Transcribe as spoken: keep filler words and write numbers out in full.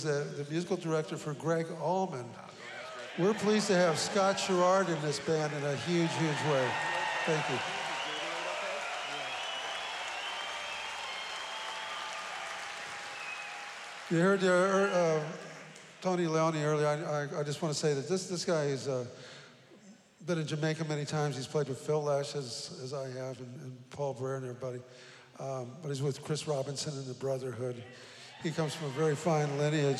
The, the musical director for Greg Allman. We're pleased to have Scott Sherrard in this band in a huge, huge way. Thank you. You heard uh, uh, Tony Leone earlier. I, I, I just want to say that this, this guy has uh, been in Jamaica many times. He's played with Phil Lesh, as, as I have, and, and Paul Brer and everybody. Um, but he's with Chris Robinson and the Brotherhood. He comes from a very fine lineage.